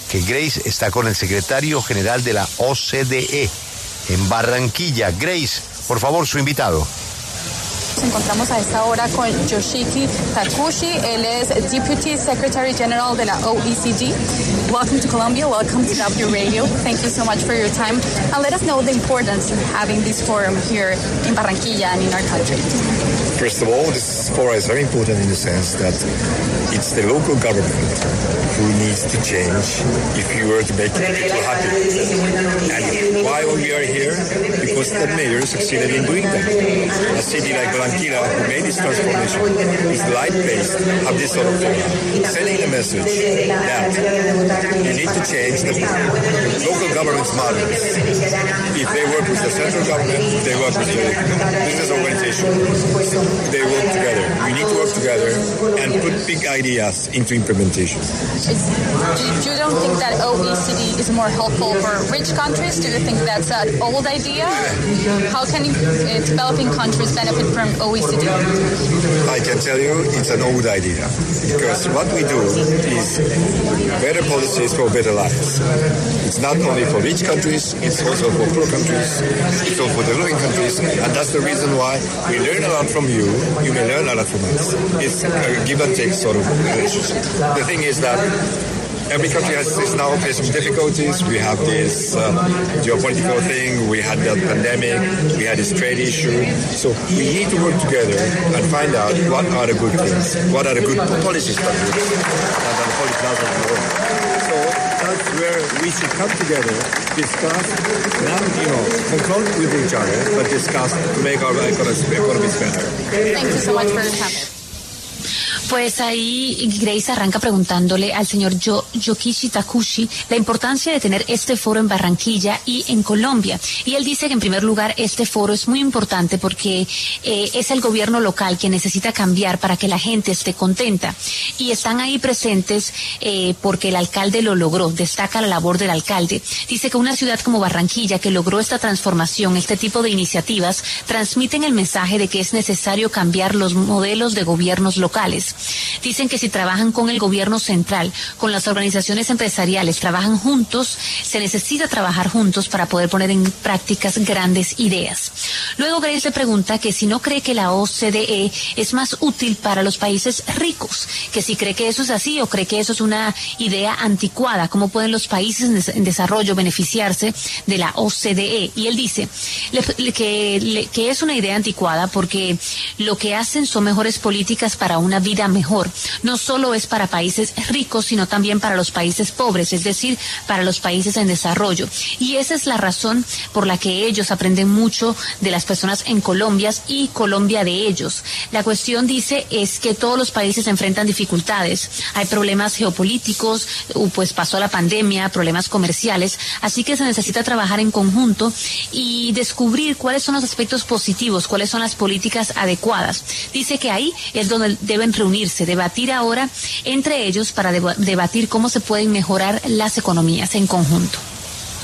que Grace está con el secretario general de la OCDE en Barranquilla. Grace, por favor, su invitado. Nos encontramos a esta hora con Yoshiki Takushi. Él es Deputy Secretary General de la OECD. Welcome to Colombia. Welcome to W Radio. Thank you so much for your time. And let us know the importance of having this forum here in Barranquilla and in our country. First of all, this forum is very important in the sense that it's the local government who needs to change if you were to make people happy. And why we are here? Because the mayor succeeded in doing that. A city like Barranquilla, who made this transformation, is light-based, have this sort of forum, sending a message that you need to change the local government's models. If they work with the central government, if they work with the business organization, they work together. We need to work together and put big ideas into implementation. You don't think that OECD is more helpful for rich countries? Do you think that's an old idea? How can developing countries benefit from OECD? I can tell you it's an old idea, because what we do is better policies for better lives. It's not only for rich countries, it's also for poor countries, it's also for developing countries, and that's the reason why we learn a lot from you. You may learn a lot from us. It's a give and take sort of relationship. The thing is that every country is now facing difficulties. We have this geopolitical thing. We had the pandemic. We had this trade issue. So we need to work together and find out what are the good things, what are the good policies that the policy doesn't work. So that's where we should come together, discuss, not confront with each other, but discuss to make our economies better. Thank you so much for your time. Pues ahí Grace arranca preguntándole al señor Yoshiki Takushi la importancia de tener este foro en Barranquilla y en Colombia. Y él dice que en primer lugar este foro es muy importante porque es el gobierno local quien necesita cambiar para que la gente esté contenta. Y están ahí presentes porque el alcalde lo logró, destaca la labor del alcalde. Dice que una ciudad como Barranquilla que logró esta transformación, este tipo de iniciativas, transmiten el mensaje de que es necesario cambiar los modelos de gobiernos locales. Dicen que si trabajan con el gobierno central, con las organizaciones empresariales, trabajan juntos, se necesita trabajar juntos para poder poner en prácticas grandes ideas. Luego Grace le pregunta que si no cree que la OCDE es más útil para los países ricos, que si cree que eso es así o cree que eso es una idea anticuada, cómo pueden los países en desarrollo beneficiarse de la OCDE. Y él dice que es una idea anticuada porque lo que hacen son mejores políticas para una vida mejor. No solo es para países ricos, sino también para los países pobres, es decir, para los países en desarrollo. Y esa es la razón por la que ellos aprenden mucho de las personas en Colombia y Colombia de ellos. La cuestión, dice, es que todos los países enfrentan dificultades. Hay problemas geopolíticos, pues pasó la pandemia, problemas comerciales, así que se necesita trabajar en conjunto y descubrir cuáles son los aspectos positivos, cuáles son las políticas adecuadas. Dice que ahí es donde deben reunirse, debatir ahora entre ellos para debatir cómo se pueden mejorar las economías en conjunto.